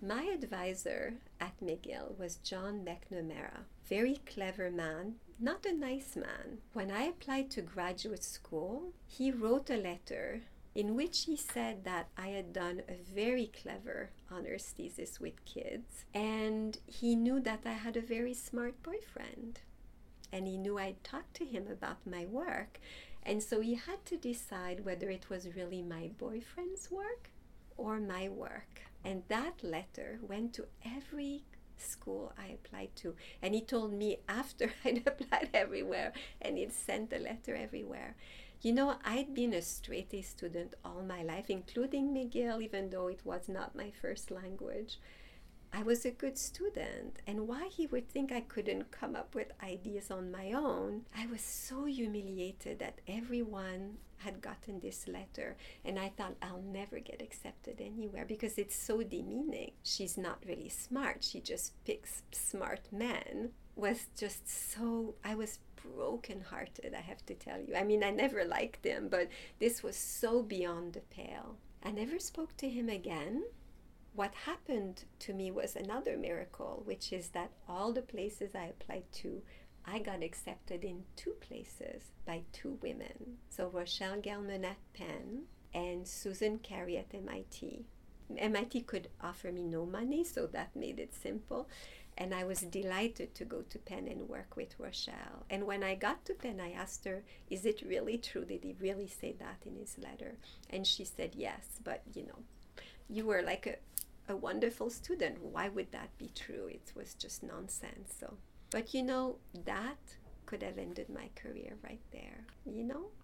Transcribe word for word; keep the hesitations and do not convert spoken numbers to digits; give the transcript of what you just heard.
My advisor at McGill was John McNamara, very clever man, not a nice man. When I applied to graduate school, he wrote a letter in which he said that I had done a very clever honors thesis with kids, and he knew that I had a very smart boyfriend, and he knew I'd talked to him about my work, and so he had to decide whether it was really my boyfriend's work or my work. And that letter went to every school I applied to, and he told me after I'd applied everywhere, and he'd sent the letter everywhere. You know, I'd been a straight A student all my life, including McGill, even though it was not my first language. I was a good student, and why he would think I couldn't come up with ideas on my own, I was so humiliated that everyone had gotten this letter, and I thought I'll never get accepted anywhere because it's so demeaning. She's not really smart, she just picks smart men. Was just so, I was brokenhearted, I have to tell you. I mean, I never liked him, but this was so beyond the pale. I never spoke to him again. What happened to me was another miracle, which is that all the places I applied to, I got accepted in two places by two women. So Rochelle Gelman at Penn and Susan Carey at M I T. M I T could offer me no money, so that made it simple. And I was delighted to go to Penn and work with Rochelle. And when I got to Penn, I asked her, is it really true? Did he really say that in his letter? And she said, yes, but you know, you were like a, a wonderful student. Why would that be true? It was just nonsense. So, but you know, that could have ended my career right there, you know?